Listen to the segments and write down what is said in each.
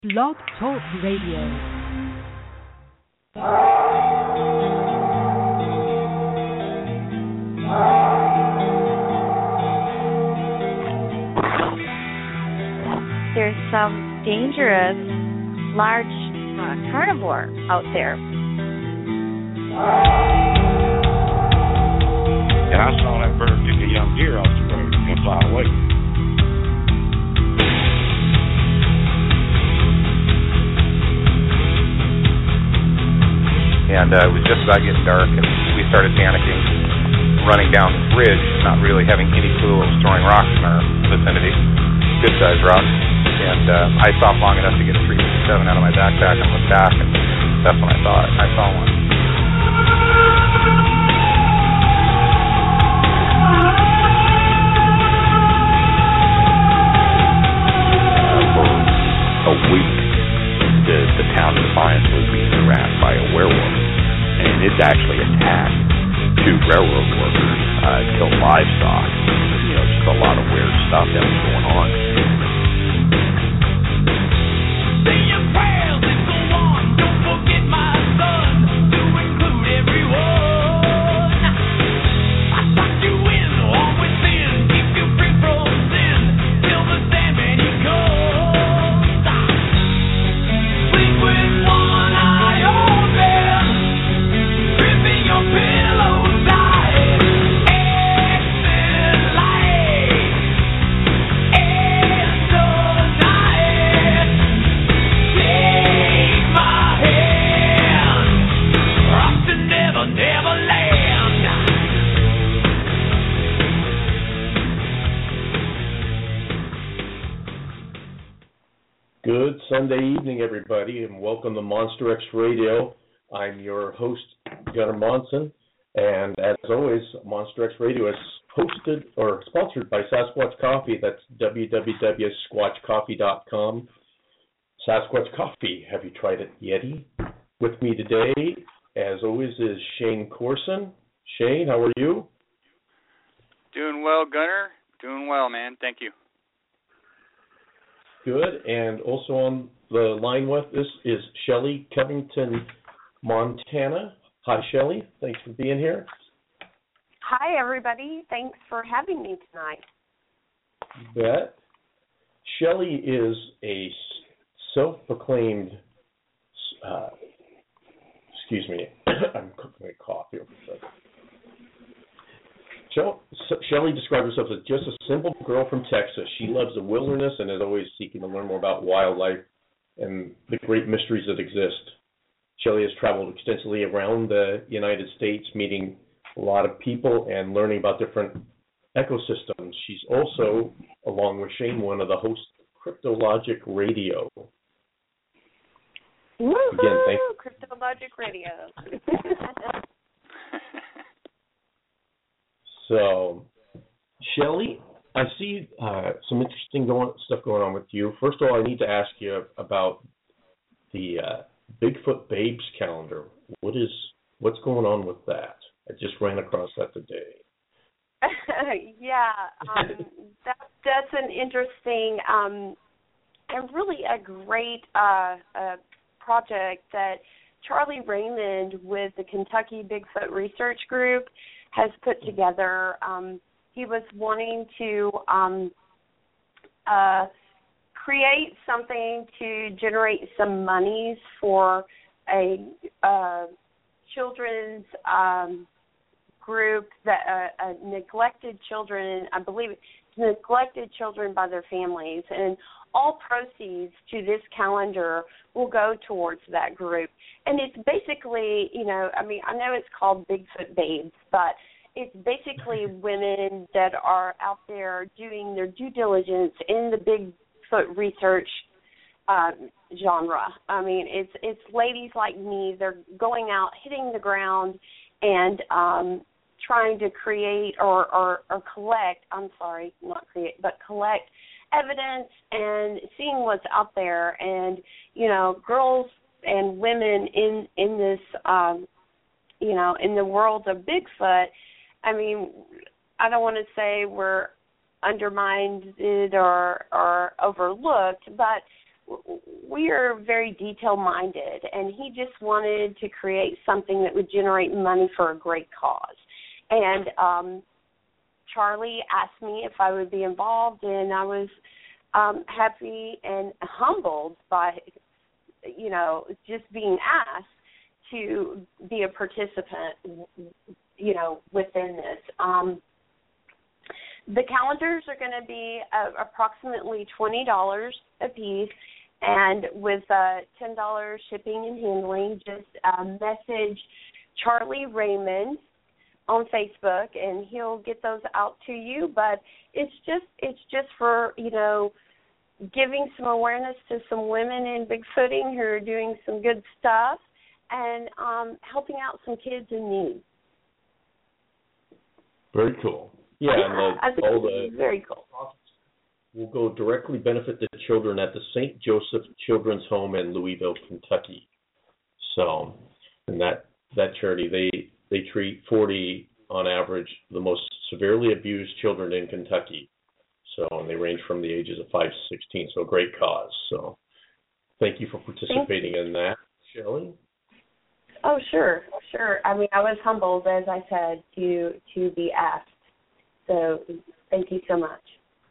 Blog Talk Radio. There's some dangerous large carnivore out there. And I saw that bird pick a young deer off the road and fly away. And it was just about getting dark, and we started panicking, running down this ridge, not really having any clue what was throwing rocks in our vicinity, good-sized rocks. And I stopped long enough to get a .357 out of my backpack and looked back, and that's when I saw one. For a week, the town of Defiance was being harassed by a werewolf, and it's actually attacked two railroad workers, killed livestock, just a lot of weird stuff that was going on. Say your prayers and go on, don't forget my son, to include everyone. I lock you in, always sin, keep you free from sin, till the Sandman he comes. Sleep with one eye open, gripping your pillow tight, exit light, end the night. Take my hand, off to Never, Never Land. Good Sunday evening, everybody, and welcome to Monster X Radio. I'm your host, Gunnar Monson, and as always, Monster X Radio is hosted or sponsored by Sasquatch Coffee. That's www.squatchcoffee.com. Sasquatch Coffee. Have you tried it, Yeti? With me today, as always, is Shane Corson. Shane, how are you? Doing well, Gunnar. Doing well, man. Thank you. Good, and also on the line with us is Shelley Covington, Montana. Hi, Shelley. Thanks for being here. Hi, everybody. Thanks for having me tonight. You bet. Shelley is a self-proclaimed, excuse me, I'm cooking a cough here for a second. Shelley describes herself as just a simple girl from Texas. She loves the wilderness and is always seeking to learn more about wildlife and the great mysteries that exist. Shelley has traveled extensively around the United States, meeting a lot of people and learning about different ecosystems. She's also, along with Shane, one of the hosts of Cryptologic Radio. Woohoo! Again, Cryptologic Radio. So, Shelley, I see some interesting stuff going on with you. First of all, I need to ask you about the Bigfoot Babes calendar. What's going on with that? I just ran across that today. Yeah, that's an interesting and really a great project that Charlie Raymond with the Kentucky Bigfoot Research Group has put together. He was wanting to create something to generate some monies for a children's group that neglected children, I believe, neglected children by their families, and all proceeds to this calendar will go towards that group. And it's basically, I know it's called Bigfoot Babes, but it's basically women that are out there doing their due diligence in the Bigfoot research genre. I mean, it's ladies like me. They're going out, hitting the ground, and trying to create or collect, collect evidence and seeing what's out there. And, girls and women in this, in the world of Bigfoot, I mean, I don't want to say we're undermined or overlooked, but we are very detail-minded, and he just wanted to create something that would generate money for a great cause. And Charlie asked me if I would be involved, and I was happy and humbled by, just being asked to be a participant, within this. The calendars are going to be approximately $20 a piece, and with $10 shipping and handling. Just message Charlie Raymond on Facebook, and he'll get those out to you. But it's just for giving some awareness to some women in bigfooting who are doing some good stuff, and helping out some kids in need. Very cool. Yeah, and all the very cool. Will go directly benefit the children at the St. Joseph Children's Home in Louisville, Kentucky. So, and that charity, they treat 40 on average the most severely abused children in Kentucky. So, and they range from the ages of 5 to 16. So, a great cause. So, thank you for participating in that, Shelley. Oh, sure. I mean, I was humbled, as I said, to be asked. So, thank you so much.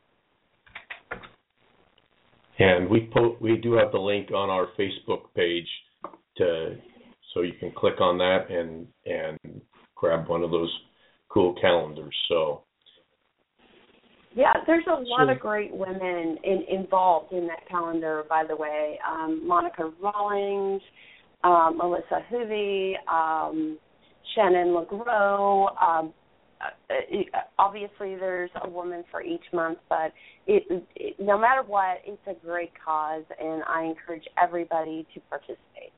And we do have the link on our Facebook page so you can click on that and grab one of those cool calendars. So yeah, there's a lot of great women involved in that calendar. By the way, Monica Rawlings, Melissa Hoovey, Shannon LeGros. Obviously, there's a woman for each month, but no matter what, it's a great cause, and I encourage everybody to participate.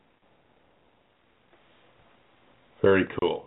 Very cool.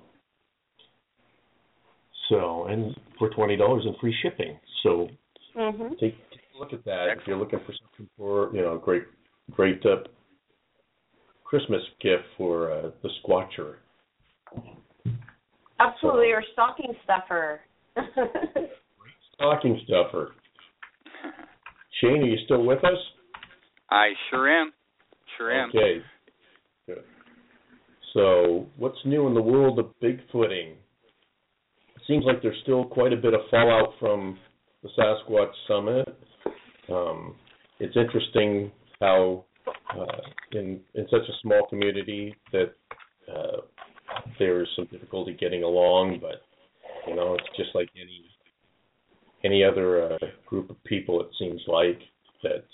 So, and for $20 and free shipping. So, take a look at that. Excellent. If you're looking for something for great Christmas gift for the Squatcher. Absolutely, or stocking stuffer. Stocking stuffer. Shane, are you still with us? I sure am. Okay. Good. So, what's new in the world of Bigfooting? It seems like there's still quite a bit of fallout from the Sasquatch Summit. It's interesting how in such a small community that there's some difficulty getting along, but it's just like any other group of people. It seems like that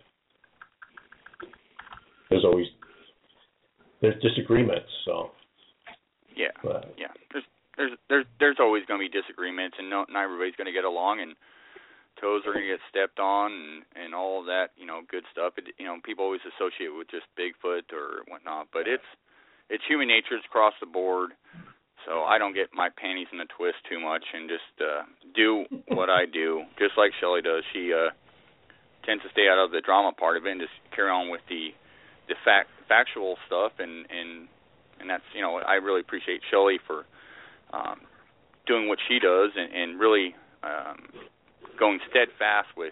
there's disagreements. So yeah. There's always going to be disagreements, and not everybody's going to get along, and toes are going to get stepped on, and all of that good stuff. People always associate it with just Bigfoot or whatnot, but it's human nature. It's across the board. So I don't get my panties in a twist too much and just do what I do, just like Shelley does. She tends to stay out of the drama part of it and just carry on with the factual stuff, and that's I really appreciate Shelley for doing what she does and really going steadfast with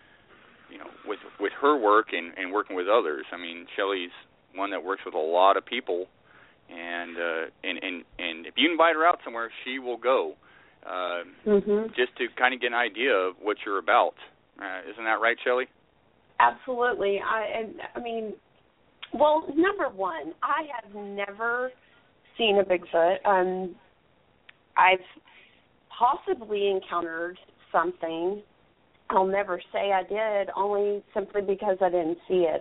her work and working with others. I mean, Shelley's one that works with a lot of people. And if you invite her out somewhere, she will go, just to kind of get an idea of what you're about. Isn't that right, Shelley? Absolutely. I mean, well, number one, I have never seen a Bigfoot. I've possibly encountered something. I'll never say I did, only simply because I didn't see it.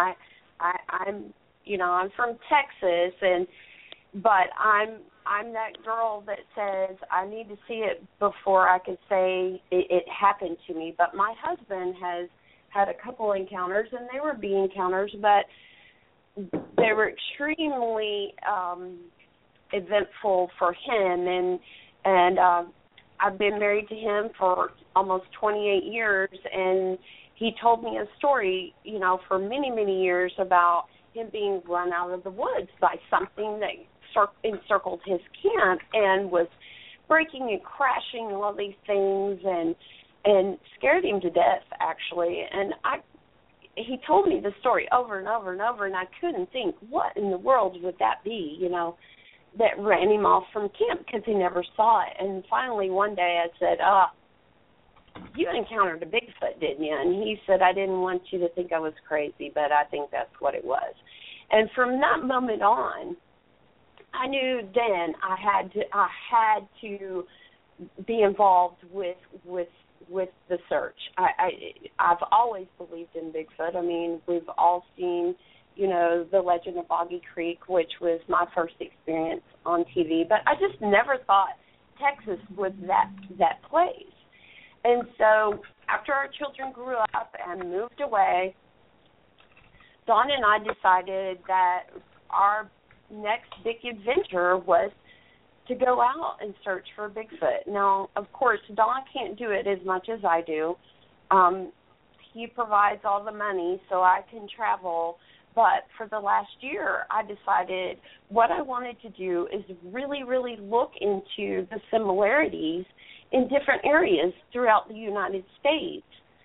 I'm from Texas, but I'm that girl that says I need to see it before I can say it happened to me. But my husband has had a couple encounters, and they were bee encounters, but they were extremely eventful for him. And I've been married to him for almost 28 years, and he told me a story, for many, many years about him being run out of the woods by something that encircled his camp and was breaking and crashing all these things and scared him to death, actually. And he told me the story over and over and over, and I couldn't think, what in the world would that be, that ran him off from camp, because he never saw it. And finally one day I said, you encountered a Bigfoot, didn't you? And he said, I didn't want you to think I was crazy, but I think that's what it was. And from that moment on, I knew then I had to be involved with the search. I've always believed in Bigfoot. I mean, we've all seen, the Legend of Boggy Creek, which was my first experience on TV, but I just never thought Texas was that place. And so after our children grew up and moved away, Dawn and I decided that our next big adventure was to go out and search for Bigfoot. Now, of course, Dawn can't do it as much as I do. He provides all the money so I can travel. But for the last year, I decided what I wanted to do is really, really look into the similarities in different areas throughout the United States,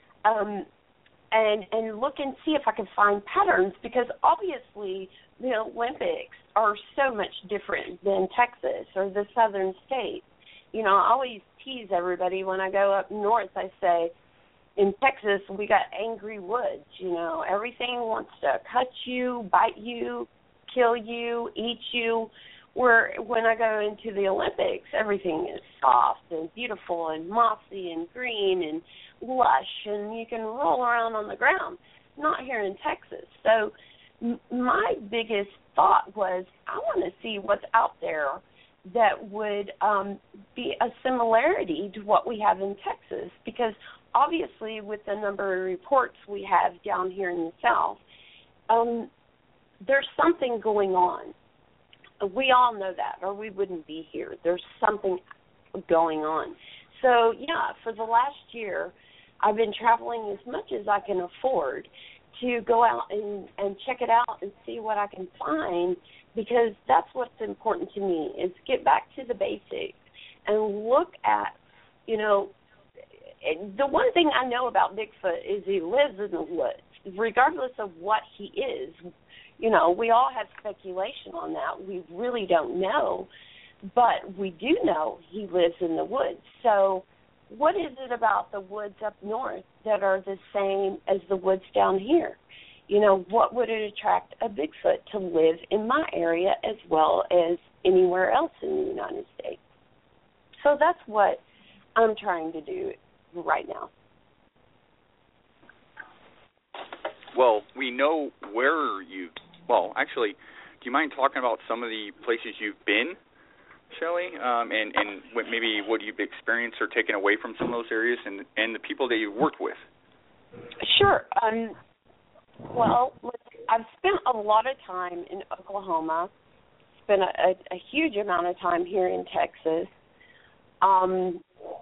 and look and see if I can find patterns, because obviously the Olympics are so much different than Texas or the southern states. I always tease everybody when I go up north. I say, in Texas, we got angry woods. Everything wants to cut you, bite you, kill you, eat you. Where when I go into the Olympics, everything is soft and beautiful and mossy and green and lush, and you can roll around on the ground. Not here in Texas. So my biggest thought was, I want to see what's out there that would be a similarity to what we have in Texas, because obviously with the number of reports we have down here in the South, there's something going on. We all know that, or we wouldn't be here. There's something going on. So, for the last year, I've been traveling as much as I can afford to go out and check it out and see what I can find, because that's what's important to me, is get back to the basics and look at, the one thing I know about Bigfoot is he lives in the woods, regardless of what he is. We all have speculation on that. We really don't know, but we do know he lives in the woods. So what is it about the woods up north that are the same as the woods down here? What would it attract a Bigfoot to live in my area as well as anywhere else in the United States? So that's what I'm trying to do right now. Well, we know where actually, do you mind talking about some of the places you've been, Shelley, and maybe what you've experienced or taken away from some of those areas and the people that you've worked with? Sure. Well, I've spent a lot of time in Oklahoma, spent a huge amount of time here in Texas. I'm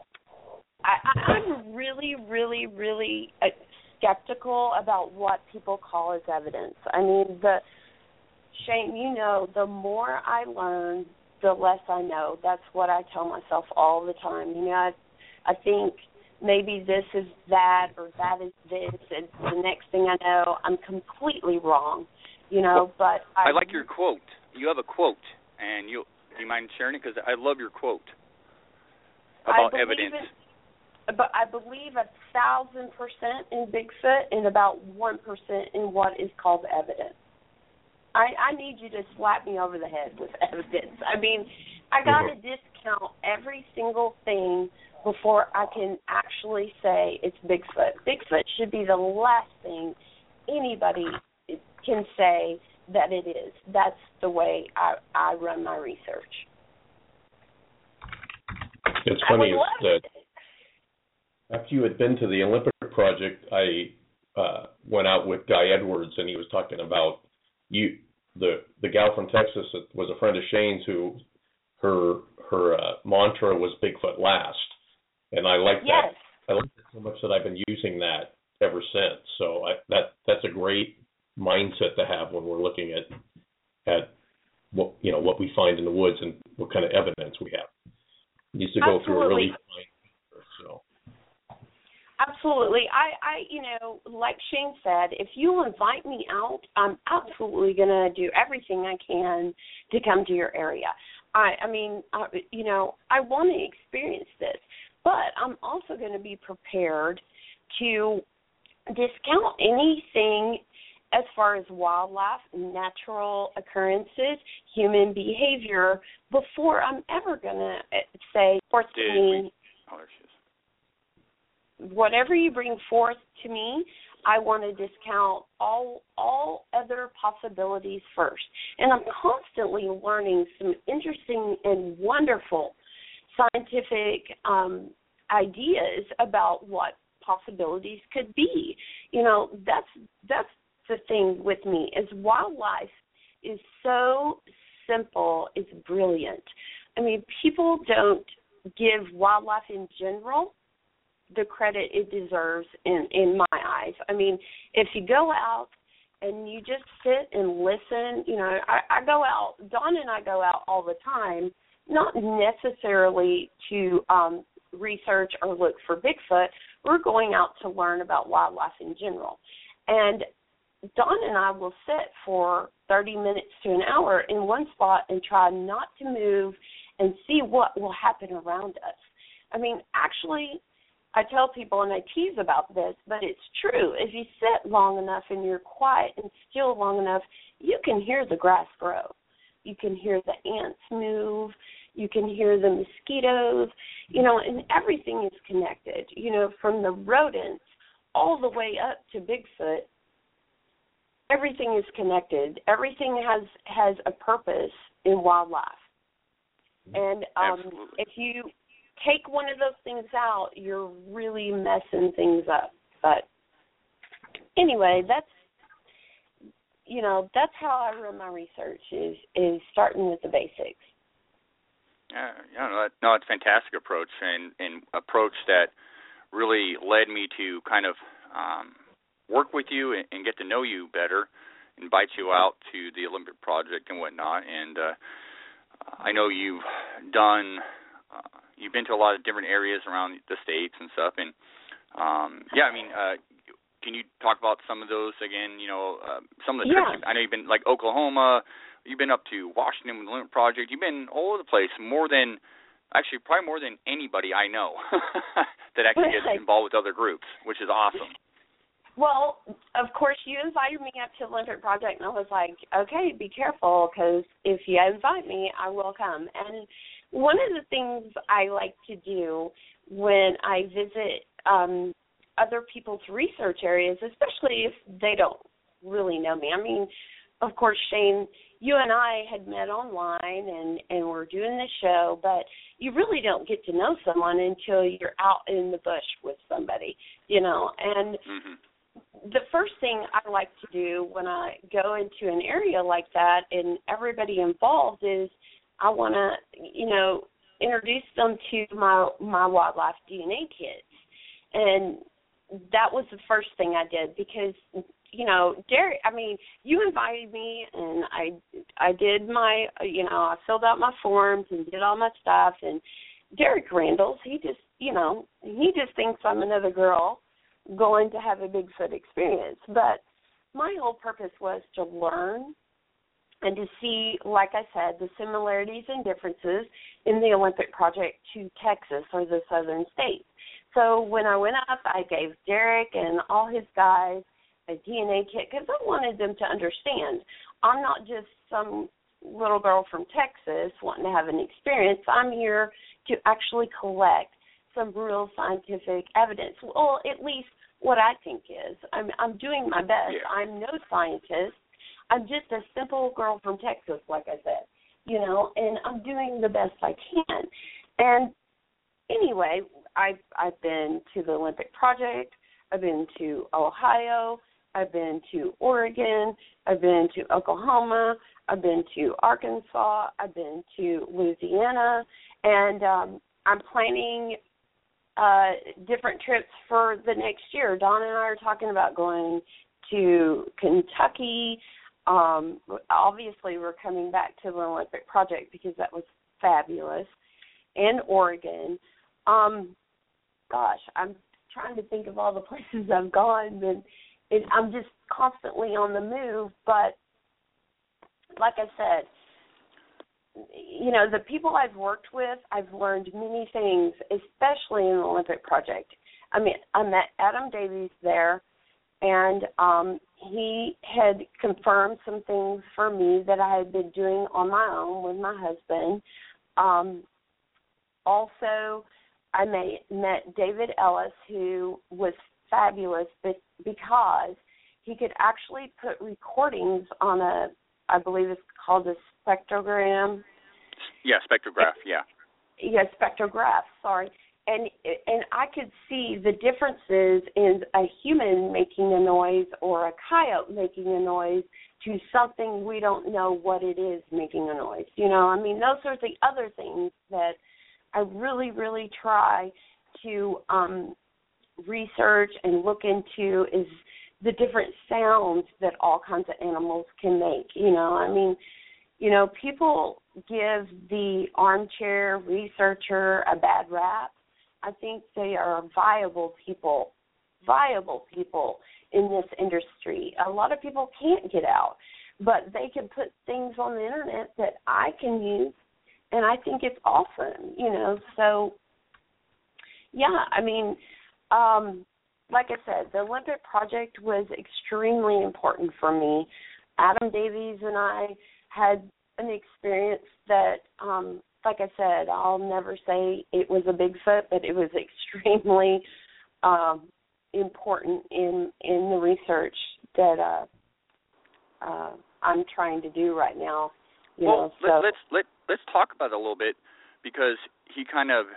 really, really, really skeptical about what people call as evidence. I mean, Shane, the more I learn, the less I know. That's what I tell myself all the time. I think maybe this is that or that is this, and the next thing I know, I'm completely wrong. But I like your quote. You have a quote, and do you mind sharing it? Because I love your quote about evidence. But I believe 1,000% in Bigfoot and about 1% in what is called evidence. I need you to slap me over the head with evidence. I mean, I got to discount every single thing before I can actually say it's Bigfoot. Bigfoot should be the last thing anybody can say that it is. That's the way I run my research. It's funny that after you had been to the Olympic project, I went out with Guy Edwards, and he was talking about the gal from Texas that was a friend of Shane's, who her mantra was Bigfoot last, and I like that. I like it so much that I've been using that ever since. So that's a great mindset to have when we're looking at what we find in the woods and what kind of evidence we have. It needs to go through a really fine filter. So Absolutely. I, like Shane said, if you invite me out, I'm absolutely going to do everything I can to come to your area. I want to experience this, but I'm also going to be prepared to discount anything as far as wildlife, natural occurrences, human behavior, before I'm ever going to say, whatever you bring forth to me, I want to discount all other possibilities first. And I'm constantly learning some interesting and wonderful scientific ideas about what possibilities could be. That's the thing with me, is wildlife is so simple, it's brilliant. I mean, people don't give wildlife in general the credit it deserves in my eyes. I mean, if you go out and you just sit and listen, I go out, Dawn and I go out all the time, not necessarily to research or look for Bigfoot. We're going out to learn about wildlife in general. And Dawn and I will sit for 30 minutes to an hour in one spot and try not to move and see what will happen around us. I mean, actually, I tell people, and I tease about this, but it's true. If you sit long enough and you're quiet and still long enough, you can hear the grass grow. You can hear the ants move. You can hear the mosquitoes, and everything is connected, from the rodents all the way up to Bigfoot. Everything is connected. Everything has a purpose in wildlife. And if you take one of those things out, you're really messing things up. But anyway, that's how I run my research, is starting with the basics. It's a fantastic approach, and approach that really led me to kind of work with you and get to know you better, invite you out to the Olympic Project and whatnot. And I know you've been to a lot of different areas around the states and stuff. And can you talk about some of those again? Some of the trips. I know you've been like Oklahoma. You've been up to Washington with the Olympic Project. You've been all over the place, probably more than anybody I know that actually gets involved with other groups, which is awesome. Well, of course, you invited me up to the Olympic Project, and I was like, okay, be careful, because if you invite me, I will come. And one of the things I like to do when I visit other people's research areas, especially if they don't really know me. I mean, of course, Shane, you and I had met online and we're doing the show, but you really don't get to know someone until you're out in the bush with somebody, and the first thing I like to do when I go into an area like that and everybody involved is I want to, introduce them to my wildlife DNA kits. And that was the first thing I did because, Derek, you invited me and I did my, I filled out my forms and did all my stuff. And Derek Randalls, he just thinks I'm another girl going to have a Bigfoot experience. But my whole purpose was to learn and to see, like I said, the similarities and differences in the Olympic Project to Texas or the southern states. So when I went up, I gave Derek and all his guys a DNA kit because I wanted them to understand I'm not just some little girl from Texas wanting to have an experience. I'm here to actually collect some real scientific evidence. Well, at least what I think is. I'm doing my best. Yeah. I'm no scientist. I'm just a simple girl from Texas, like I said, and I'm doing the best I can. And anyway, I've been to the Olympic Project. I've been to Ohio. I've been to Oregon. I've been to Oklahoma. I've been to Arkansas. I've been to Louisiana. And I'm planning different trips for the next year. Dawn and I are talking about going to Kentucky. Obviously, we're coming back to the Olympic Project because that was fabulous. And Oregon. I'm trying to think of all the places I've gone, and I'm just constantly on the move. But like I said, you know, the people I've worked with, I've learned many things, especially in the Olympic Project. I mean, I met Adam Davies there, and he had confirmed some things for me that I had been doing on my own with my husband. Also, I met David Ellis, who was fabulous because he could actually put recordings on I believe it's called a spectrogram. Yeah, spectrograph, yeah. Yeah, spectrograph, sorry. And I could see the differences in a human making a noise or a coyote making a noise to something we don't know what it is making a noise. You know, I mean, those are the other things that I really, really try to research and look into is the different sounds that all kinds of animals can make. You know, I mean, you know, people give the armchair researcher a bad rap. I think they are viable people in this industry. A lot of people can't get out, but they can put things on the internet that I can use, and I think it's awesome, you know. So, yeah, I mean, like I said, the Olympic Project was extremely important for me. Adam Davies and I had an experience that, like I said, I'll never say it was a Bigfoot, but it was extremely important in the research that I'm trying to do right now. Well, let's talk about it a little bit, because he kind of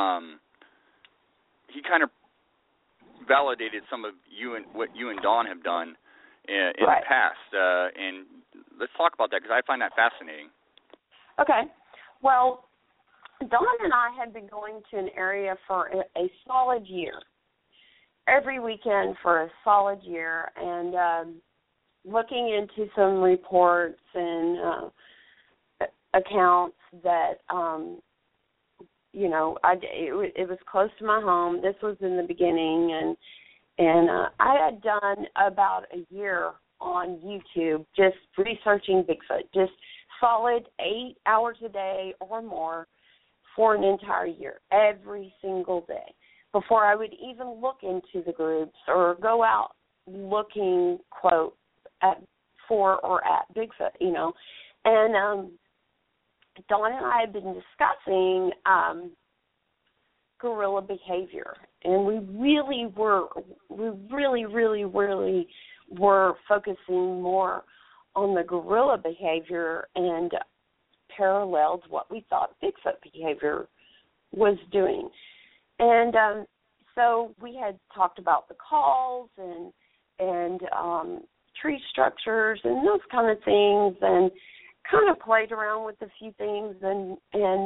validated some of what you and Dawn have done in right. the past, and let's talk about that, because I find that fascinating. Okay. Well, Dawn and I had been going to an area for a solid year, every weekend for a solid year, and looking into some reports and accounts that, you know, it was close to my home. This was in the beginning, and I had done about a year on YouTube just researching Bigfoot, just solid 8 hours a day or more for an entire year, every single day, before I would even look into the groups or go out looking, quote, for or at Bigfoot, you know. And Dawn and I had been discussing gorilla behavior, and we really were focusing more on the gorilla behavior and paralleled what we thought Bigfoot behavior was doing. And so we had talked about the calls and tree structures and those kind of things, and kind of played around with a few things, and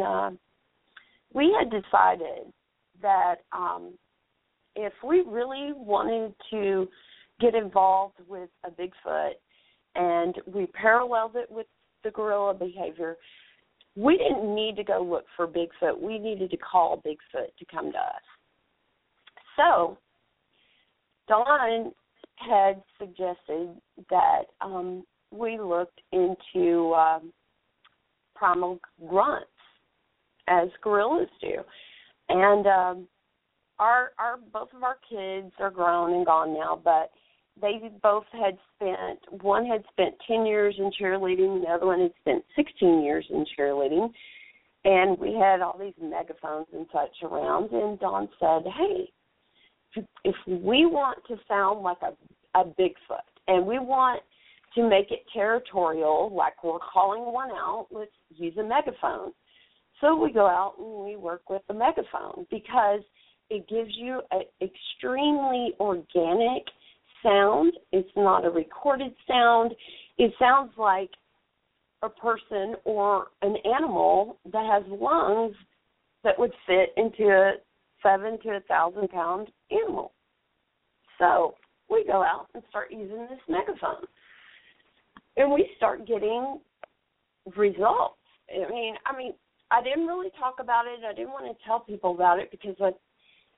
we had decided that if we really wanted to get involved with a Bigfoot and we paralleled it with the gorilla behavior, we didn't need to go look for Bigfoot. We needed to call Bigfoot to come to us. So Dawn had suggested that we looked into primal grunts, as gorillas do. And our both of our kids are grown and gone now, but they both had one had spent 10 years in cheerleading, the other one had spent 16 years in cheerleading, and we had all these megaphones and such around, and Dawn said, hey, if we want to sound like a Bigfoot, and we want to make it territorial, like we're calling one out, let's use a megaphone. So we go out and we work with the megaphone, because it gives you an extremely organic sound. It's not a recorded sound. It sounds like a person or an animal that has lungs that would fit into a 7 to 1,000 pound animal. So we go out and start using this megaphone, and we start getting results. I mean, I didn't really talk about it. I didn't want to tell people about it because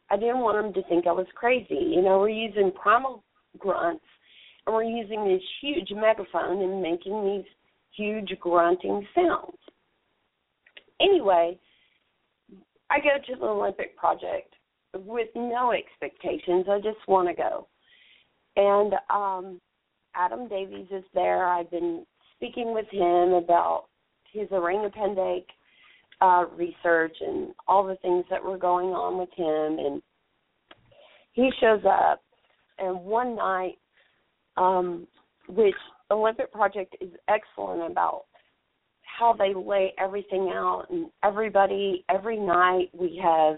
I didn't want them to think I was crazy. You know, we're using primal grunts, and we're using this huge megaphone and making these huge grunting sounds. Anyway, I go to the Olympic Project with no expectations. I just want to go. And Adam Davies is there. I've been speaking with him about his orangutan research and all the things that were going on with him. And he shows up, and one night, which Olympic Project is excellent about how they lay everything out, and everybody, every night we have,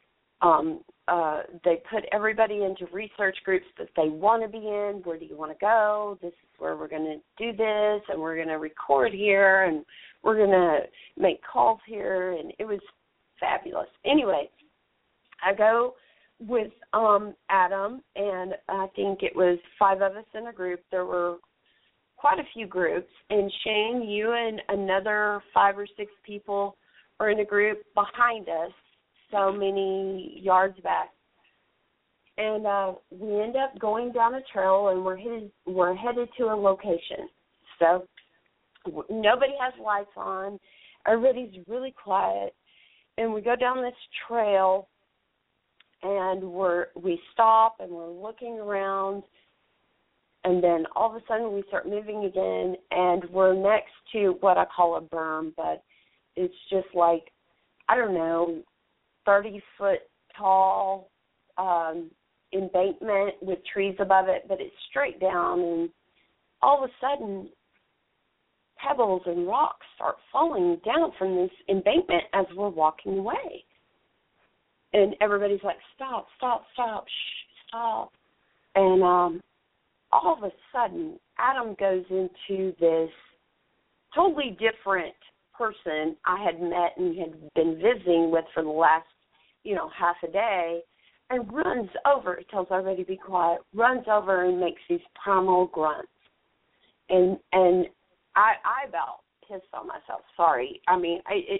they put everybody into research groups that they want to be in. Where do you want to go? This is where we're going to do this, and we're going to record here, and we're going to make calls here, and it was fabulous. Anyway, I go with Adam, and I think it was 5 of us in a group. There were quite a few groups, and Shane, you and another 5 or 6 people are in a group behind us, so many yards back. And we end up going down a trail, and we're headed to a location. So nobody has lights on. Everybody's really quiet. And we go down this trail, and we stop, and we're looking around. And then all of a sudden we start moving again, and we're next to what I call a berm, but it's just like, I don't know, 30-foot tall embankment with trees above it, but it's straight down, and all of a sudden pebbles and rocks start falling down from this embankment as we're walking away. And everybody's like, stop, stop, stop, shh, stop. And all of a sudden, Adam goes into this totally different person I had met and had been visiting with for the last, half a day, and runs over, tells everybody to be quiet, runs over and makes these primal grunts. And I about pissed on myself. Sorry. I mean, it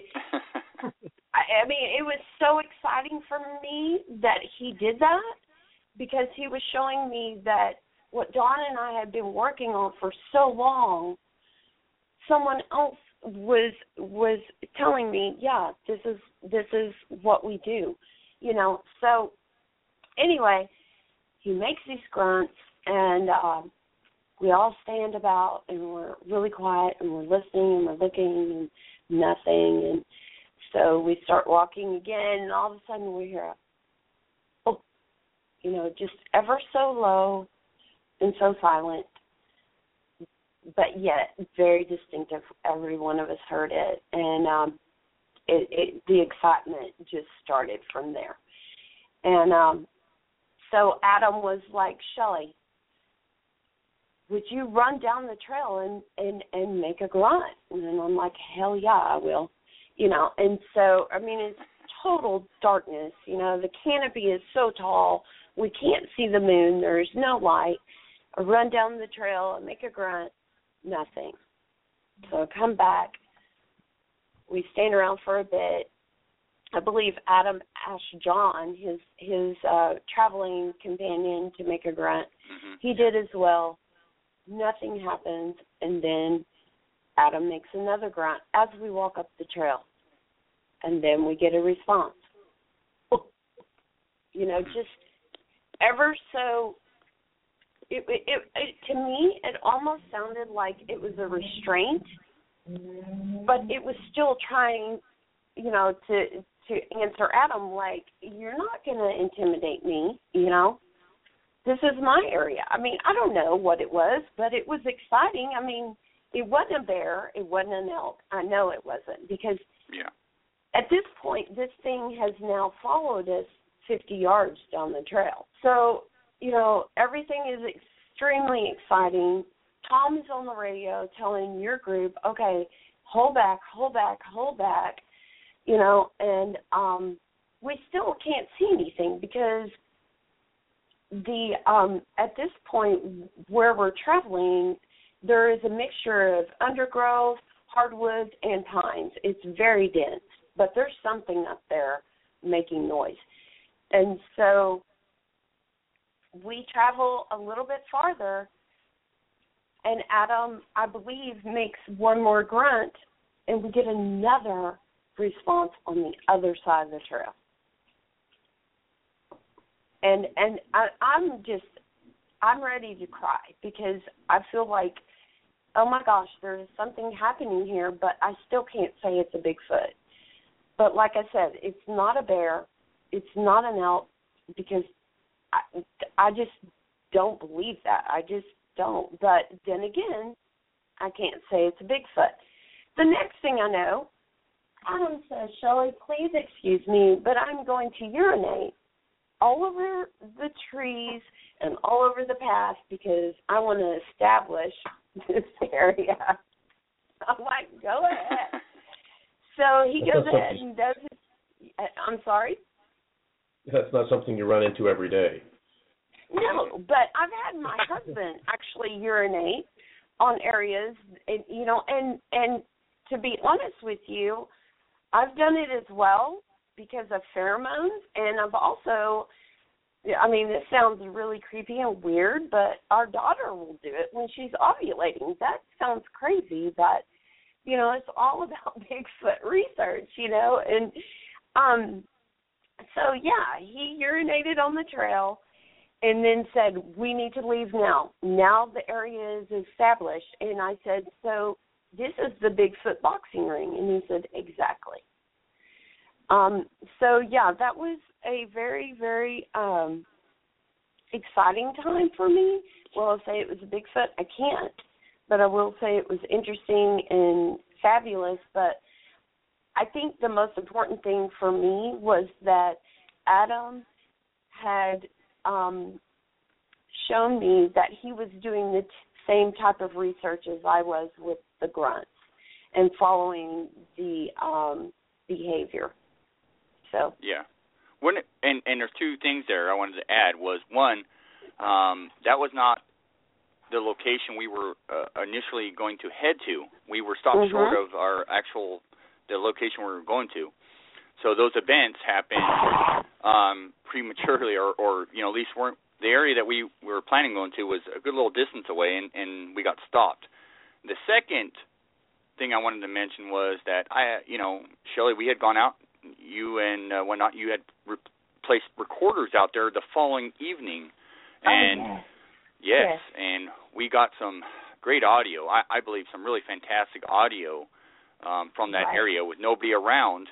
was so exciting for me that he did that, because he was showing me that what Dawn and I had been working on for so long, someone else was telling me, yeah, this is what we do, So anyway, he makes these grunts, and we all stand about, and we're really quiet, and we're listening, and we're looking, and nothing. And so we start walking again, and all of a sudden we hear just ever so low and so silent, but yet very distinctive. Every one of us heard it, and the excitement just started from there. And so Adam was like, Shelley, would you run down the trail and make a grunt? And I'm like, hell yeah, I will. And so, it's total darkness. The canopy is so tall, we can't see the moon. There's no light. I run down the trail and make a grunt, nothing. So I come back. We stand around for a bit. I believe Adam asked John, his traveling companion, to make a grunt. Mm-hmm. He did as well. Nothing happens, and then Adam makes another grunt as we walk up the trail, and then we get a response. Just ever so. It to me, it almost sounded like it was a restraint, but it was still trying, to answer Adam, like, you're not going to intimidate me, This is my area. I don't know what it was, but it was exciting. It wasn't a bear. It wasn't an elk. I know it wasn't, because at this point, this thing has now followed us 50 yards down the trail. So, everything is extremely exciting. Tom is on the radio telling your group, okay, hold back, hold back, hold back, and we still can't see anything, because at this point where we're traveling, there is a mixture of undergrowth, hardwoods, and pines. It's very dense, but there's something up there making noise. And so we travel a little bit farther, and Adam, I believe, makes one more grunt, and we get another response on the other side of the trail. And I'm ready to cry because I feel like, oh my gosh, there's something happening here, but I still can't say it's a Bigfoot. But like I said, it's not a bear, it's not an elk, because I just don't believe that. I just don't. But then again, I can't say it's a Bigfoot. The next thing I know, Adam says, Shelley, please excuse me, but I'm going to urinate all over the trees and all over the path because I want to establish this area. I'm like, go ahead. So he goes ahead and does his, I'm sorry? That's not something you run into every day. No, but I've had my husband actually urinate on areas, and, you know, and to be honest with you, I've done it as well because of pheromones, and I've also, I mean, this sounds really creepy and weird, but our daughter will do it when she's ovulating. That sounds crazy, but, you know, it's all about Bigfoot research, you know, and so, yeah, he urinated on the trail and then said, we need to leave now. Now the area is established. And I said, so this is the Bigfoot boxing ring. And he said, exactly. So, yeah, that was a very, very exciting time for me. Will I say it was a Bigfoot? I can't. But I will say it was interesting and fabulous. But I think the most important thing for me was that Adam had shown me that he was doing the same type of research as I was with the grunts and following the behavior. So yeah, and there's two things there I wanted to add. Was one, that was not the location we were initially going to head to. We were stopped short of our the location we were going to. So those events happened prematurely, or you know, at least weren't. The area that we were planning going to was a good little distance away, and we got stopped. The second thing I wanted to mention was that Shelley, we had gone out, you and whatnot, you had placed recorders out there the following evening, and yes, and we got some great audio. I believe some really fantastic audio from that area with nobody around.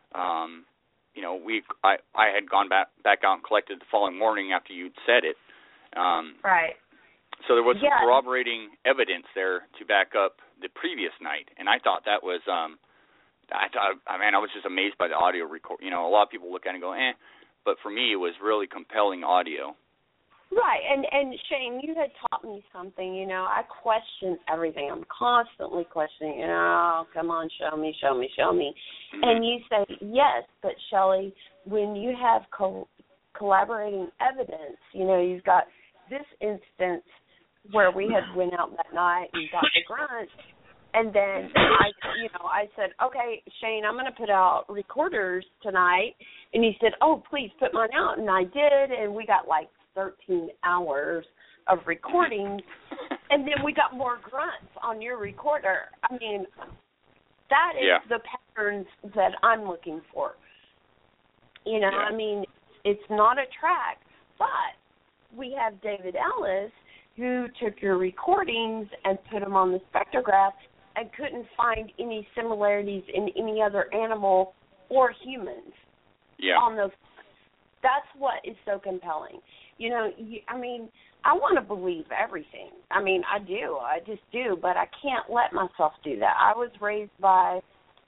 You know, I had gone back out and collected the following morning after you'd said it. Right. So there was some corroborating evidence there to back up the previous night, and I thought that was, I was just amazed by the audio record. You know, a lot of people look at it and go, but for me it was really compelling audio. Right, and Shane, you had taught me something, you know, I question everything. I'm constantly questioning, you know, come on, show me. Mm-hmm. And you say, yes, but Shelley, when you have collaborating evidence, you know, you've got this instance where we had went out that night and got the grunt, and then I said, okay, Shane, I'm going to put out recorders tonight, and he said, oh, please put mine out, and I did, and we got like 13 hours of recordings, and then we got more grunts on your recorder. I mean, that is the patterns that I'm looking for. You know, I mean, it's not a track, but we have David Ellis who took your recordings and put them on the spectrograph and couldn't find any similarities in any other animal or humans on those. That's what is so compelling. You know, I want to believe everything. I mean, I do. I just do, but I can't let myself do that. I was raised by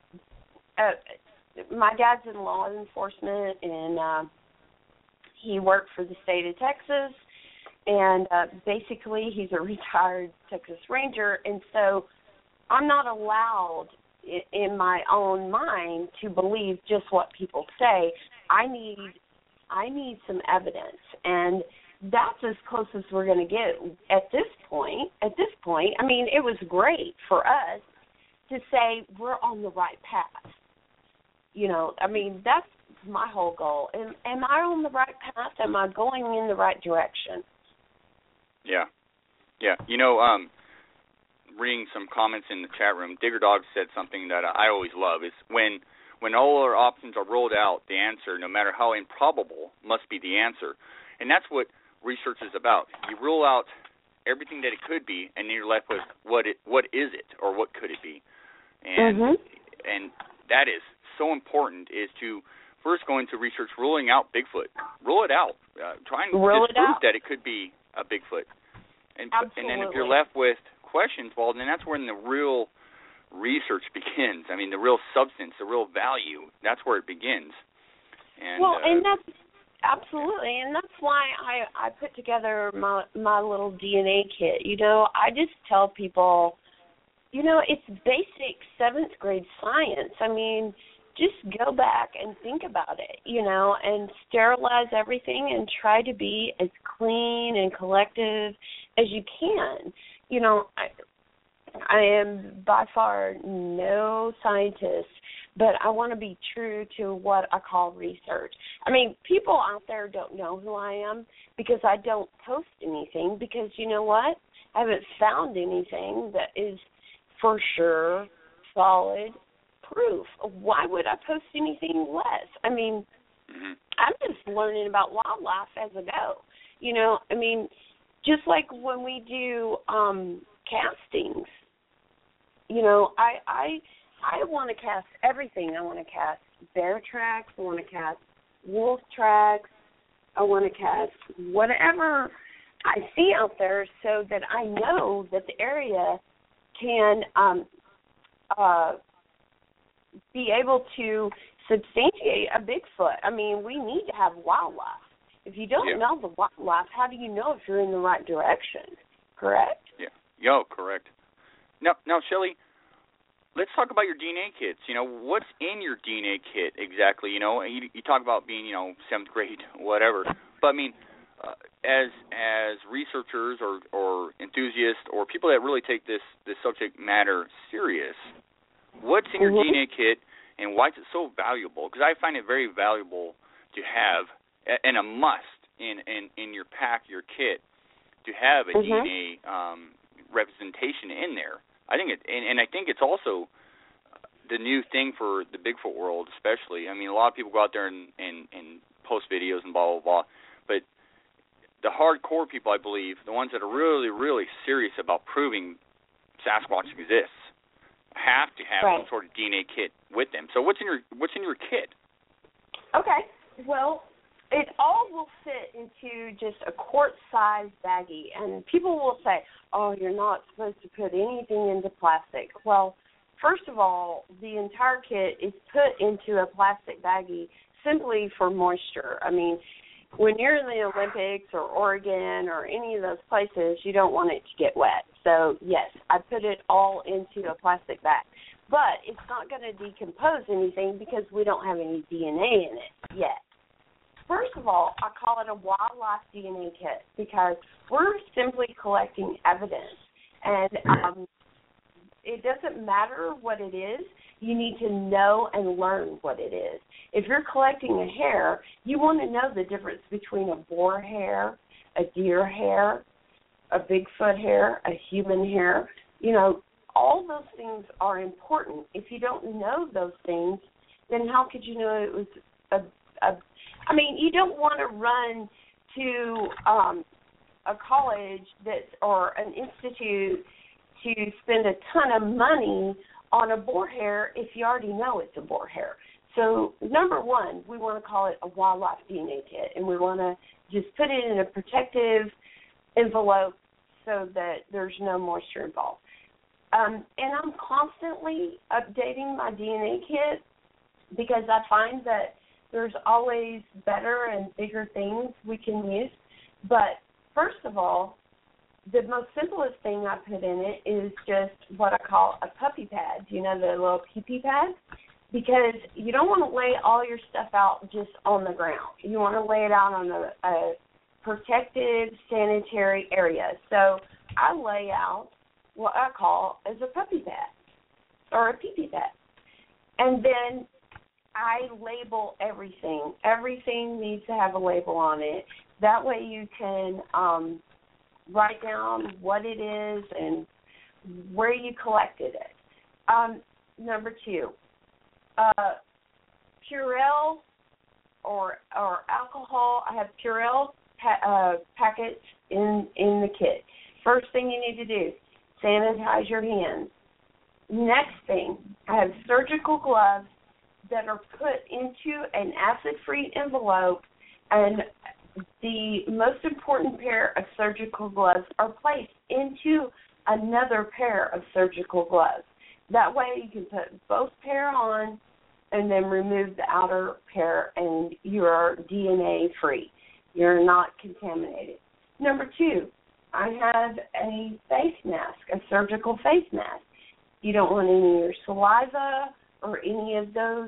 my dad's in law enforcement, and he worked for the state of Texas, and basically he's a retired Texas Ranger, and so I'm not allowed in my own mind to believe just what people say. I need some evidence, and that's as close as we're going to get at this point. I mean, it was great for us to say we're on the right path. You know, I mean, that's my whole goal. Am I on the right path? Am I going in the right direction? Yeah. You know, reading some comments in the chat room, Digger Dog said something that I always love, is when all our options are rolled out, the answer, no matter how improbable, must be the answer. And that's what research is about. You rule out everything that it could be, and then you're left with what is it, or what could it be. And and that is so important, is to first go into research ruling out Bigfoot. Rule it out. Try and disprove that it could be a Bigfoot. And then if you're left with questions, well, then that's when the real research begins. I mean, the real substance, the real value, that's where it begins. And, and that's absolutely, and that's why I put together my little DNA kit. You know, I just tell people, you know, it's basic 7th grade science. I mean, just go back and think about it, you know, and sterilize everything and try to be as clean and collective as you can. You know, I am by far no scientist, but I want to be true to what I call research. I mean, people out there don't know who I am because I don't post anything, because you know what? I haven't found anything that is for sure solid proof. Why would I post anything less? I mean, I'm just learning about wildlife as I go. You know, I mean, just like when we do castings, you know, I want to cast everything. I want to cast bear tracks. I want to cast wolf tracks. I want to cast whatever I see out there, so that I know that the area can be able to substantiate a Bigfoot. I mean, we need to have wildlife. If you don't know the wildlife, how do you know if you're in the right direction? Correct? Yeah, correct. Now, Shelley, let's talk about your DNA kits. You know, what's in your DNA kit exactly? You know, you talk about being, you know, 7th grade, whatever. But, I mean, as researchers or enthusiasts or people that really take this subject matter serious, what's in your DNA kit, and why is it so valuable? Because I find it very valuable to have, and a must in your pack, your kit, to have a DNA representation in there. I think I think it's also the new thing for the Bigfoot world, especially. I mean, a lot of people go out there and post videos and blah, blah, blah. But the hardcore people, I believe, the ones that are really, really serious about proving Sasquatch exists, have to have some sort of DNA kit with them. So what's in your kit? Okay. Well, it all will fit into just a quart-sized baggie. And people will say, oh, you're not supposed to put anything into plastic. Well, first of all, the entire kit is put into a plastic baggie simply for moisture. I mean, when you're in the Olympics or Oregon or any of those places, you don't want it to get wet. So, yes, I put it all into a plastic bag. But it's not going to decompose anything because we don't have any DNA in it yet. First of all, I call it a wildlife DNA kit because we're simply collecting evidence. And it doesn't matter what it is. You need to know and learn what it is. If you're collecting a hair, you want to know the difference between a boar hair, a deer hair, a Bigfoot hair, a human hair. You know, all those things are important. If you don't know those things, then how could you know it was I mean, you don't want to run to a college or an institute to spend a ton of money on a boar hair if you already know it's a boar hair. So, number one, we want to call it a wildlife DNA kit, and we want to just put it in a protective envelope so that there's no moisture involved. And I'm constantly updating my DNA kit because I find that there's always better and bigger things we can use. But first of all, the most simplest thing I put in it is just what I call a puppy pad, you know, the little pee-pee pad, because you don't want to lay all your stuff out just on the ground. You want to lay it out on a protected sanitary area. So I lay out what I call as a puppy pad or a pee-pee pad. And then I label everything. Everything needs to have a label on it. That way you can write down what it is and where you collected it. Number 2, Purell or alcohol. I have Purell packets in the kit. First thing you need to do, sanitize your hands. Next thing, I have surgical gloves that are put into an acid-free envelope, and the most important pair of surgical gloves are placed into another pair of surgical gloves. That way you can put both pair on and then remove the outer pair, and you're DNA free. You're not contaminated. Number 2, I have a face mask, a surgical face mask. You don't want any of your saliva or any of those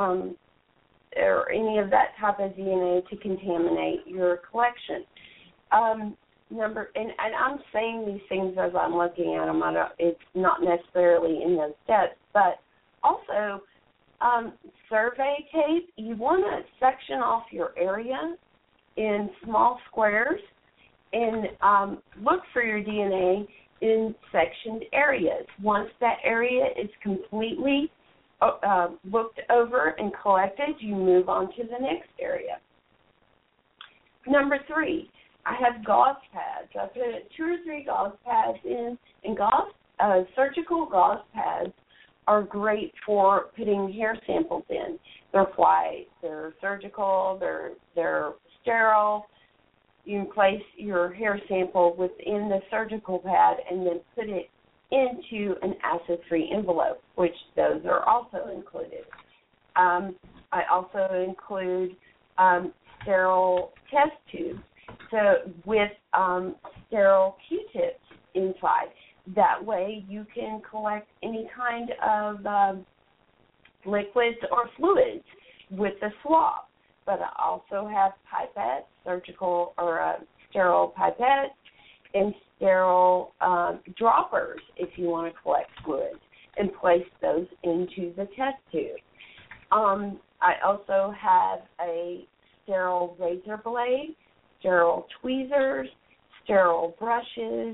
or any of that type of DNA to contaminate your collection. And I'm saying these things as I'm looking at them. It's not necessarily in those steps, but also survey tape. You want to section off your area in small squares and look for your DNA in sectioned areas. Once that area is completely looked over and collected, you move on to the next area. Number 3, I have gauze pads. I put 2 or 3 gauze pads in, and surgical gauze pads are great for putting hair samples in. They're white, they're surgical, they're sterile. You can place your hair sample within the surgical pad and then put it into an acid-free envelope, which those are also included. I also include sterile test tubes, so with sterile Q-tips inside. That way you can collect any kind of liquids or fluids with the swab. But I also have pipettes, surgical or sterile pipettes, and sterile droppers if you want to collect fluids and place those into the test tube. I also have a sterile razor blade, sterile tweezers, sterile brushes,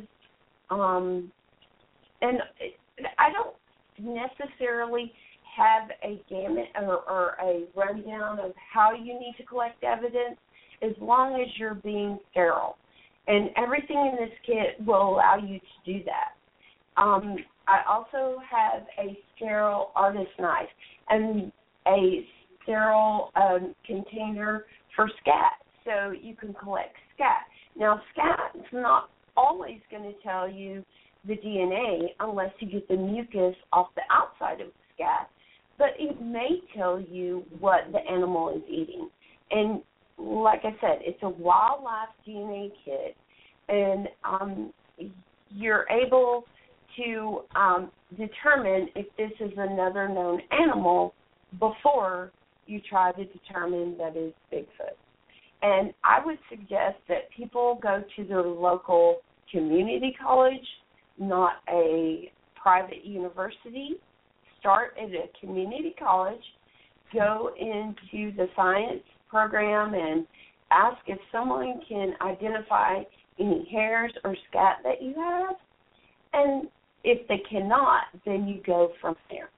and I don't necessarily have a gamut or a rundown of how you need to collect evidence as long as you're being sterile. And everything in this kit will allow you to do that. I also have a sterile artist knife and a sterile container for scat, so you can collect scat. Now, scat is not always going to tell you the DNA unless you get the mucus off the outside of the scat, but it may tell you what the animal is eating. And like I said, it's a wildlife DNA kit, and you're able to determine if this is another known animal before you try to determine that it's Bigfoot. And I would suggest that people go to their local community college, not a private university. Start at a community college, go into the science program and ask if someone can identify any hairs or scat that you have. And if they cannot, then you go from there.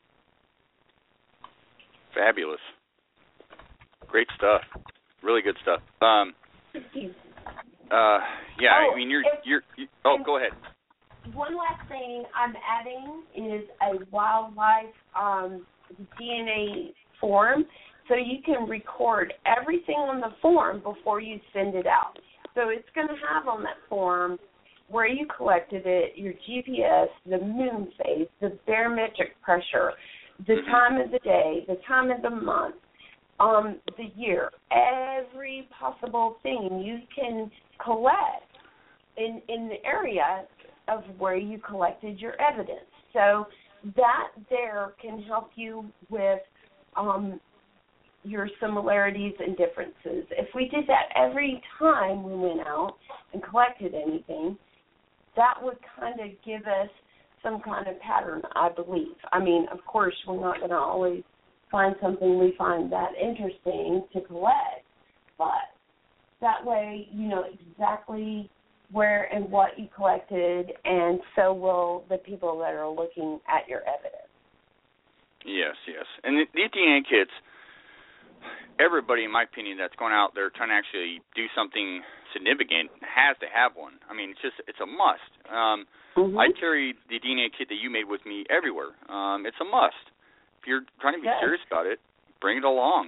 Fabulous. Great stuff. Really good stuff. I mean, you're go ahead. One last thing I'm adding is a wildlife DNA form, so you can record everything on the form before you send it out. So it's going to have on that form where you collected it, your GPS, the moon phase, the barometric pressure, the time of the day, the time of the month, the year, every possible thing you can collect in the area of where you collected your evidence. So that there can help you with your similarities and differences. If we did that every time we went out and collected anything, that would kind of give us some kind of pattern, I believe. I mean, of course, we're not going to always find something we find that interesting to collect. But that way you know exactly where and what you collected, and so will the people that are looking at your evidence. Yes. And these DNA kits, everybody, in my opinion, that's going out there trying to actually do something significant has to have one. I mean, it's a must. I carry the DNA kit that you made with me everywhere. It's a must. If you're trying to be serious about it, bring it along.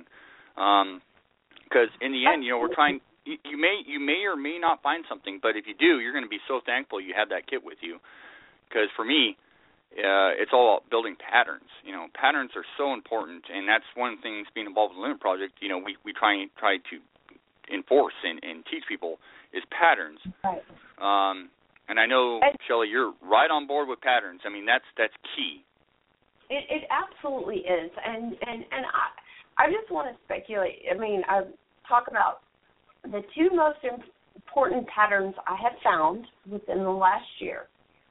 Because in the end, you know, we're trying. You may or may not find something, but if you do, you're going to be so thankful you had that kit with you. Because for me, it's all about building patterns. You know, patterns are so important, and that's one of the things being involved in the Limit Project. You know, we try to enforce and teach people is patterns. Right. And I know, Shelley, you're right on board with patterns. I mean, that's key. It absolutely is, and I just want to speculate. I mean, I talk about the two most important patterns I have found within the last year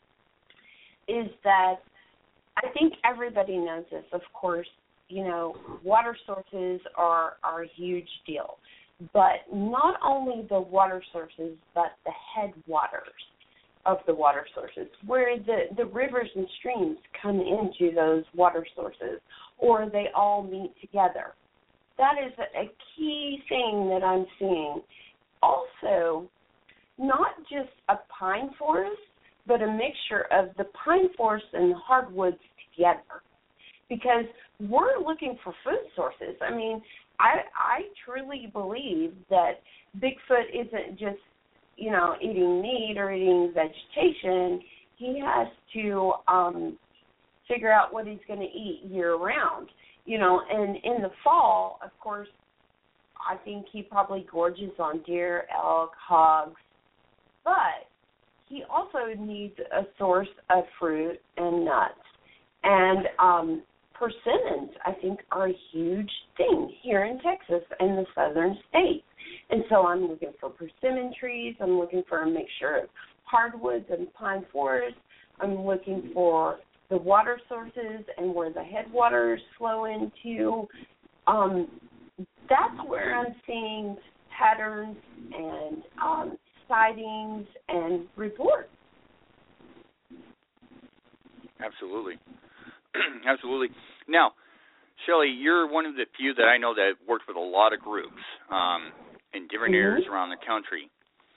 is that I think everybody knows this, of course, you know, water sources are a huge deal. But not only the water sources, but the headwaters of the water sources, where the rivers and streams come into those water sources, or they all meet together. That is a key thing that I'm seeing. Also, not just a pine forest, but a mixture of the pine forest and the hardwoods together. Because we're looking for food sources. I mean, I truly believe that Bigfoot isn't just, you know, eating meat or eating vegetation. He has to figure out what he's going to eat year-round. You know, and in the fall, of course, I think he probably gorges on deer, elk, hogs, but he also needs a source of fruit and nuts. And persimmons, I think, are a huge thing here in Texas and the southern states. And so I'm looking for persimmon trees. I'm looking for a mixture of hardwoods and pine forests. I'm looking for the water sources and where the headwaters flow into. That's where I'm seeing patterns and sightings and reports. Absolutely. Absolutely. Now, Shelley, you're one of the few that I know that worked with a lot of groups in different areas around the country.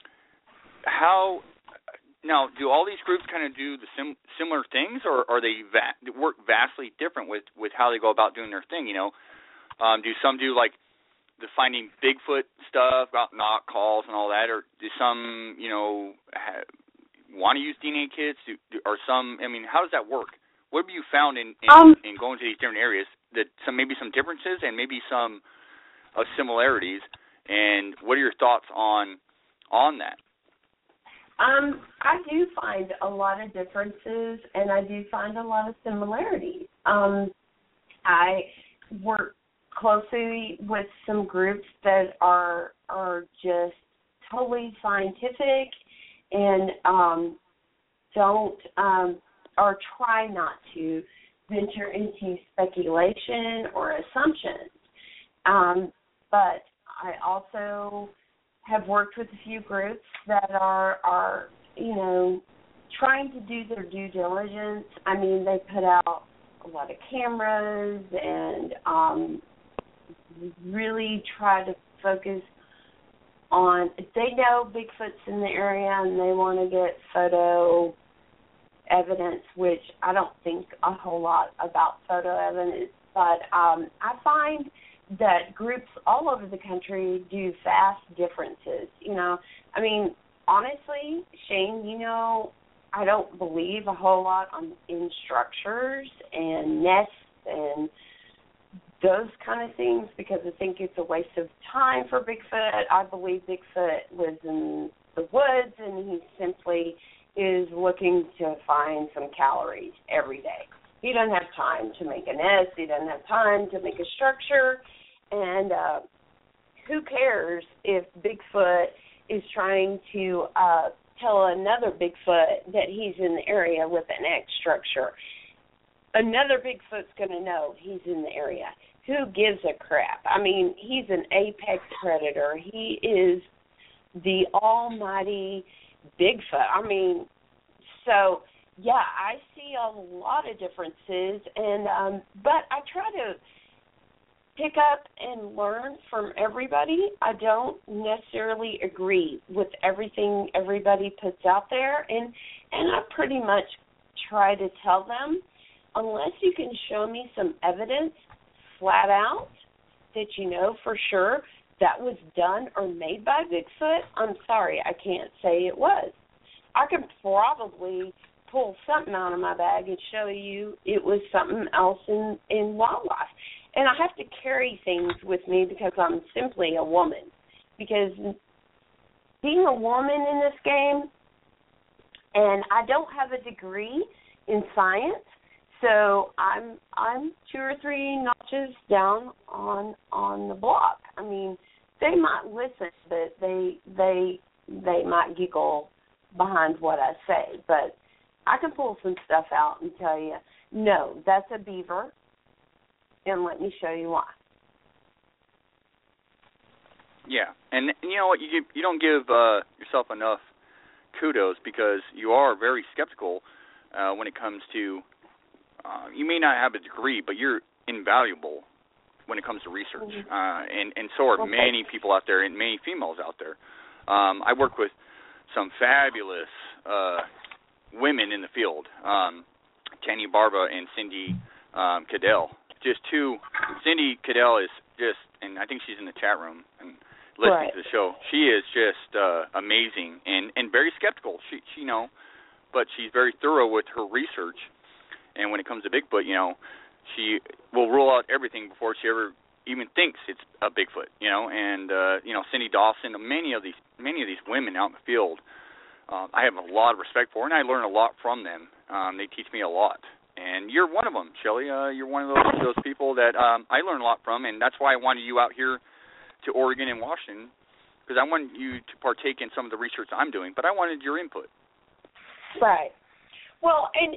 Now, do all these groups kind of do the similar things, or are they work vastly different with how they go about doing their thing? You know, do some do like the finding Bigfoot stuff about knock calls and all that, or do some, you know, want to use DNA kits? Or some? I mean, how does that work? What have you found in going to these different areas that maybe some differences and maybe some similarities? And what are your thoughts on that? I do find a lot of differences, and I do find a lot of similarities. I work closely with some groups that are just totally scientific and don't or try not to venture into speculation or assumptions. But I also have worked with a few groups that are, you know, trying to do their due diligence. I mean, they put out a lot of cameras and really try to focus on, if they know Bigfoot's in the area and they want to get photo evidence, which I don't think a whole lot about photo evidence, but I find that groups all over the country do vast differences. You know, I mean, honestly, Shane, you know, I don't believe a whole lot in structures and nests and those kind of things because I think it's a waste of time for Bigfoot. I believe Bigfoot lives in the woods and he simply is looking to find some calories every day. He doesn't have time to make a nest. He doesn't have time to make a structure. And who cares if Bigfoot is trying to tell another Bigfoot that he's in the area with an X structure? Another Bigfoot's going to know he's in the area. who gives a crap? I mean, he's an apex predator. He is the almighty Bigfoot. I mean, so yeah, I see a lot of differences, and but I try to pick up and learn from everybody. I don't necessarily agree with everything everybody puts out there, and I pretty much try to tell them, unless you can show me some evidence flat out that you know for sure that was done or made by Bigfoot, I'm sorry, I can't say it was. I can probably pull something out of my bag and show you it was something else in wildlife. And I have to carry things with me because I'm simply a woman. Because being a woman in this game, and I don't have a degree in science, so I'm 2 or 3 notches down on the block. I mean, they might listen, but they might giggle behind what I say. But I can pull some stuff out and tell you, no, that's a beaver, and let me show you why. Yeah, and you know what? You don't give yourself enough kudos because you are very skeptical when it comes to. You may not have a degree, but you're invaluable when it comes to research, and so are many people out there and many females out there. I work with some fabulous women in the field, Kenny Barba and Cindy Cadell. Just two. Cindy Cadell is just, and I think she's in the chat room and listening to the show. She is just amazing and very skeptical. She but she's very thorough with her research. And when it comes to Bigfoot, she will rule out everything before she ever even thinks it's a Bigfoot. And Cindy Dawson, many of these women out in the field, I have a lot of respect for, and I learn a lot from them. They teach me a lot. And you're one of them, Shelley. You're one of those people that I learn a lot from, and that's why I wanted you out here to Oregon and Washington, because I wanted you to partake in some of the research I'm doing, but I wanted your input. Right. Well, and,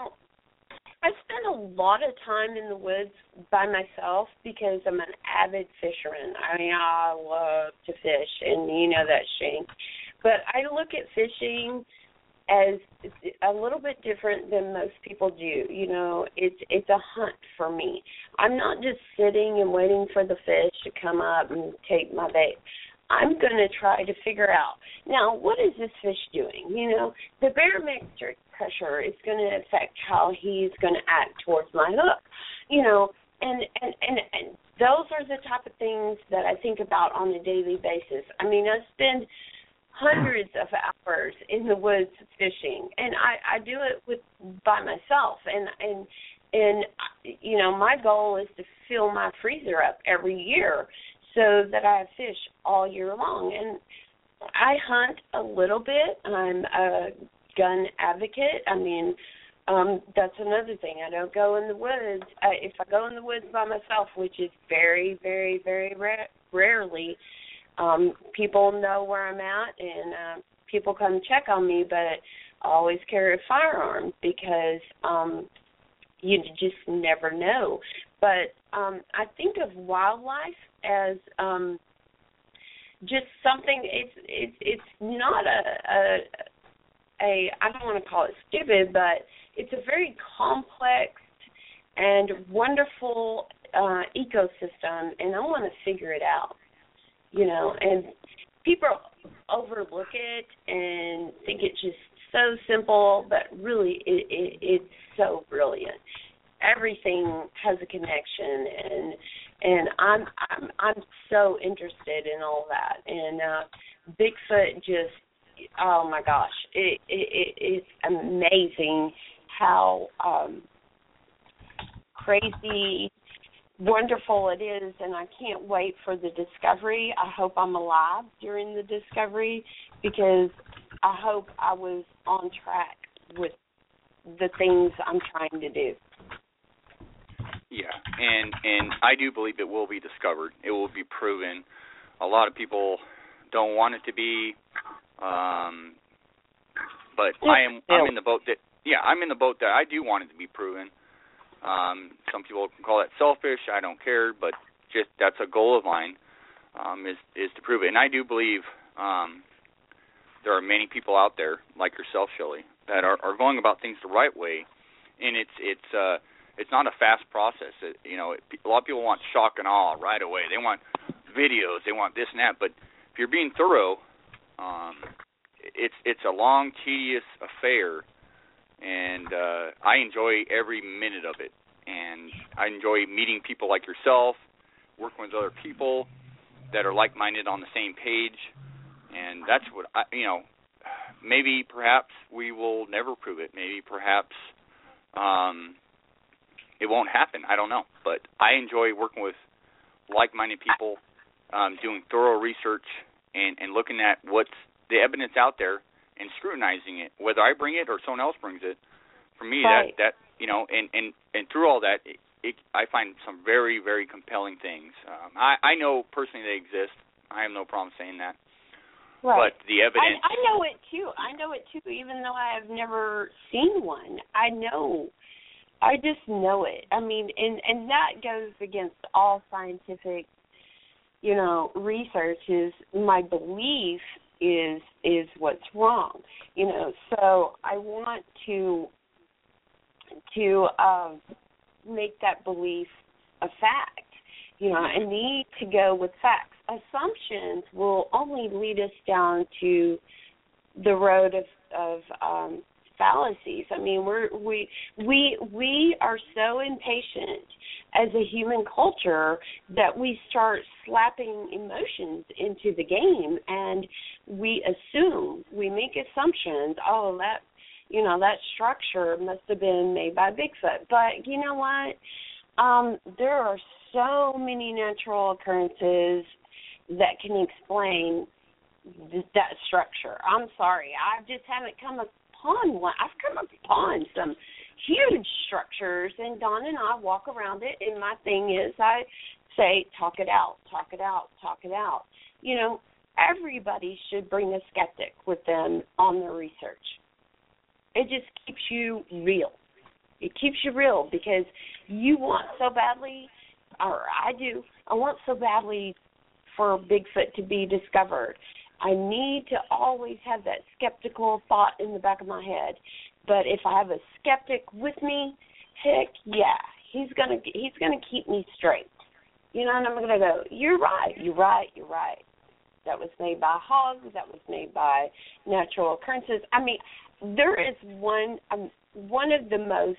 I spend a lot of time in the woods by myself because I'm an avid fisherman. I mean, I love to fish, and you know that, Shane. But I look at fishing as a little bit different than most people do. It's a hunt for me. I'm not just sitting and waiting for the fish to come up and take my bait. I'm going to try to figure out, now, what is this fish doing? The barometric pressure is going to affect how he's going to act towards my hook, and those are the type of things that I think about on a daily basis. I mean, I spend hundreds of hours in the woods fishing, and I do it by myself, and my goal is to fill my freezer up every year so that I have fish all year long. And I hunt a little bit. I'm a gun advocate. I mean, that's another thing. I don't go in the woods. If I go in the woods by myself, which is very, very, very rarely, people know where I'm at, and people come check on me, but I always carry a firearm because you just never know. But I think of wildlife as just something. It's not a I don't want to call it stupid, but it's a very complex and wonderful ecosystem, and I want to figure it out. And people overlook it and think it's just so simple, but really it's so brilliant. Everything has a connection, and I'm so interested in all that. And Bigfoot just, oh my gosh, it's amazing how crazy, wonderful it is, and I can't wait for the discovery. I hope I'm alive during the discovery because I hope I was on track with the things I'm trying to do. Yeah, and I do believe it will be discovered. It will be proven. A lot of people don't want it to be, but I'm in the boat that I do want it to be proven. Some people can call that selfish. I don't care, but just that's a goal of mine, is to prove it. And I do believe there are many people out there like yourself, Shelley, that are going about things the right way, and it's not a fast process. A lot of people want shock and awe right away. They want videos, they want this and that. But if you're being thorough, it's a long, tedious affair, and I enjoy every minute of it. And I enjoy meeting people like yourself, working with other people that are like-minded on the same page. And that's what maybe perhaps we will never prove it. Maybe perhaps it won't happen. I don't know. But I enjoy working with like-minded people, doing thorough research and looking at what's the evidence out there and scrutinizing it, whether I bring it or someone else brings it. For me, right. and through all that, I find some very, very compelling things. I know personally they exist. I have no problem saying that. Right. But the evidence... I know it, too, even though I have never seen one. I just know it. I mean, and that goes against all scientific, research. Is my belief is what's wrong. So I want to make that belief a fact. I need to go with facts. Assumptions will only lead us down to the road of fallacies. I mean, we are so impatient as a human culture that we start slapping emotions into the game, and we make assumptions. Oh, that structure must have been made by Bigfoot. But you know what? There are so many natural occurrences that can explain that structure. I'm sorry, I just haven't come upon one. I've come upon some huge structures, and Don and I walk around it, and my thing is I say, talk it out, talk it out, talk it out. Everybody should bring a skeptic with them on their research. It just keeps you real. It keeps you real because you want so badly, or I do, I want so badly for Bigfoot to be discovered. I need to always have that skeptical thought in the back of my head. But if I have a skeptic with me, heck yeah, he's gonna keep me straight. And I'm gonna go, you're right. That was made by hogs. That was made by natural occurrences. I mean, there is one of the most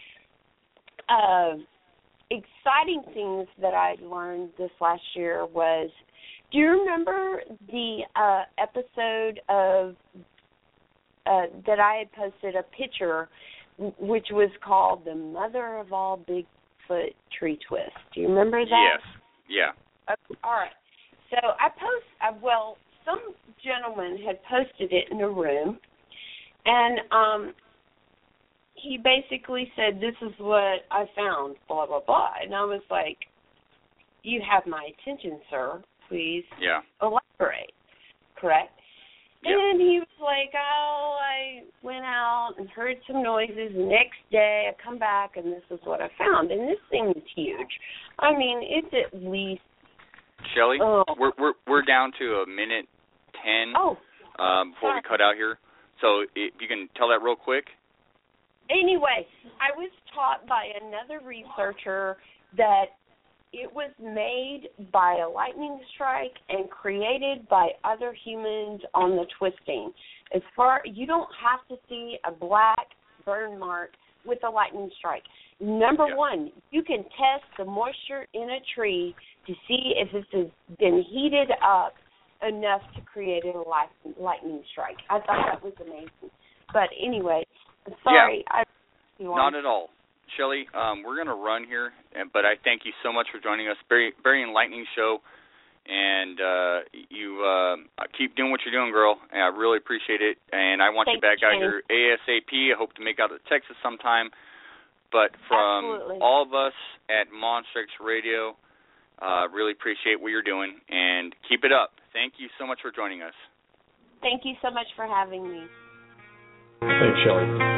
exciting things that I learned this last year was, do you remember the episode of that I had posted a picture which was called The Mother of All Bigfoot Tree Twists? Do you remember that? Yes. Yeah. All right. So some gentleman had posted it in a room, and he basically said, this is what I found, blah, blah, blah. And I was like, you have my attention, sir. Please elaborate. Correct? Yeah. And he was like, I went out and heard some noises. The next day I come back, and this is what I found. And this thing is huge. I mean, it's at least... Shelley, we're down to a minute 10 before we cut out here. So if you can tell that real quick. Anyway, I was taught by another researcher that it was made by a lightning strike and created by other humans on the twisting. You don't have to see a black burn mark with a lightning strike. Number one, you can test the moisture in a tree to see if it has been heated up enough to create a lightning strike. I thought that was amazing. But anyway, sorry. Yeah. Not at all. Shelley, we're going to run here, but I thank you so much for joining us. Very, very enlightening show, and you keep doing what you're doing, girl. And I really appreciate it, and I want you back out here ASAP. I hope to make out to Texas sometime. But from all of us at Monster X Radio, really appreciate what you're doing, and keep it up. Thank you so much for joining us. Thank you so much for having me. Thanks, Shelley.